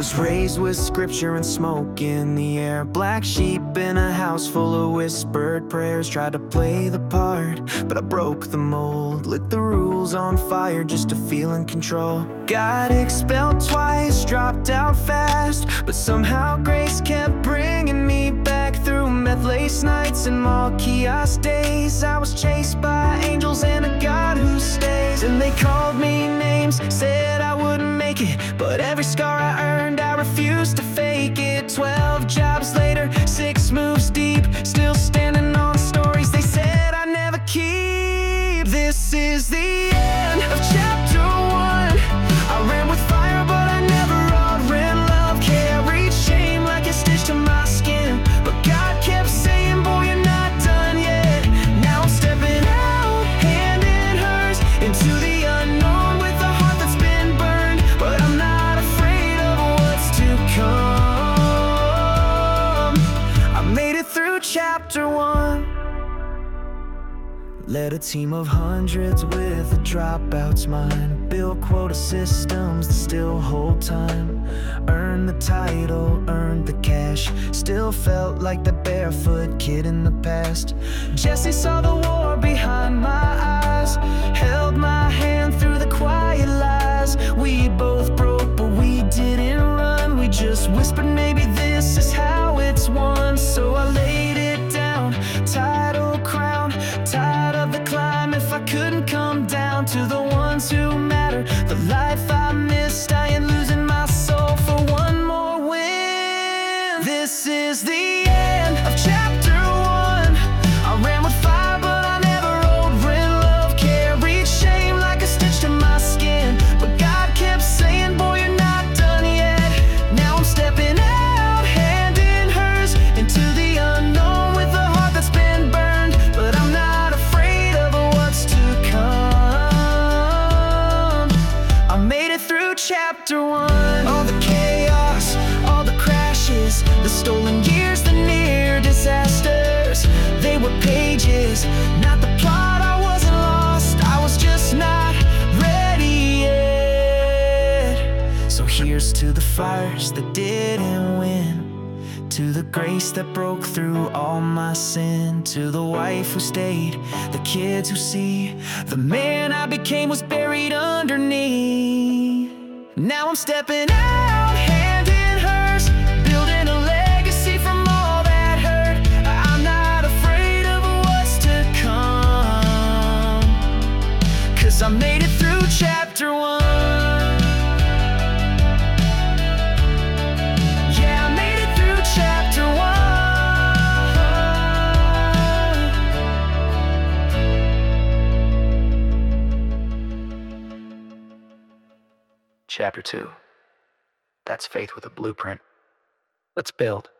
was raised with scripture and smoke in the air. Black sheep in a house full of whispered prayers. Tried to play the part, but I broke the mold. Lit the rules on fire just to feel in control. Got expelled twice, dropped out fast, but somehow grace kept bringing me back. Through meth-laced nights and mall kiosk days, I was chased by angels and a God who stays. And they called me names, said I wouldn't make it, but every scar I earned, I refused to fake it. 12 jobs later, 6 moves deep, still standing on stories they said I'd never keep. This is the end of chapter 1. I ran with fire, but I never outran love. Carried shame like a stitch to my skin, but God kept saying, boy, you're not done yet. Now I'm stepping out, hand in hers, into the unknown with a heart that's been burned. But I'm not afraid of what's to come. I made it through chapter 1. Led a team of hundreds with a dropout's mind. Built quota systems that still hold time. Earned the title, earned the cash. Still felt like the barefoot kid in the past. Jesse saw the war behind my eyes, held my hand through the quiet lies. We both broke, but we didn't run. We just whispered, maybe this is how it's won. So I laid it down, title crown, tired of the climb. If I couldn't come down to the ones who matter, the life I missed, I ain't losing my soul for one more win. This is the end of chapter 1. I ran with fire, but I never outran love. Carried shame like a stitch to my skin, but God kept saying, boy, you're not done yet. Now I'm stepping out, hand in hers, into the unknown with a heart that's been burned. But I'm not afraid of what's to come. I made it through chapter 1. All the chaos, all the crashes, the stolen years, the near disasters, they were pages, not the plot. I wasn't lost, I was just not ready yet. So here's to the fires that didn't win, to the grace that broke through all my sin, to the wife who stayed, the kids who see, the man I became was buried underneath. Now I'm stepping out, hand in hers, building a legacy from all that hurt. I'm not afraid of what's to come, 'cause I made it through chapter 1. Yeah, I made it through chapter 1. Chapter 2. That's faith with a blueprint. Let's build.